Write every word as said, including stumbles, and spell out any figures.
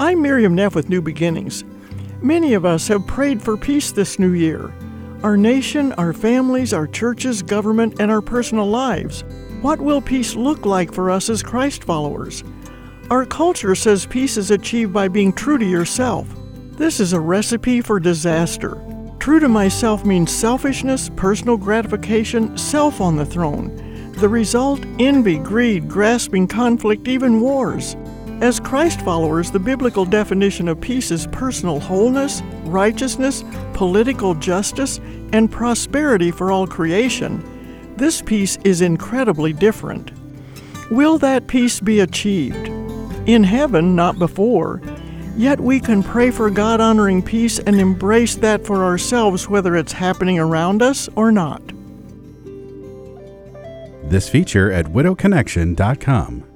I'm Miriam Neff with New Beginnings. Many of us have prayed for peace this new year. Our nation, our families, our churches, government, and our personal lives. What will peace look like for us as Christ followers? Our culture says peace is achieved by being true to yourself. This is a recipe for disaster. True to myself means selfishness, personal gratification, self on the throne. The result, envy, greed, grasping, conflict, even wars. As Christ followers, the biblical definition of peace is personal wholeness, righteousness, political justice, and prosperity for all creation. This peace is incredibly different. Will that peace be achieved? In heaven, not before. Yet we can pray for God-honoring peace and embrace that for ourselves, whether it's happening around us or not. This feature at widow connection dot com.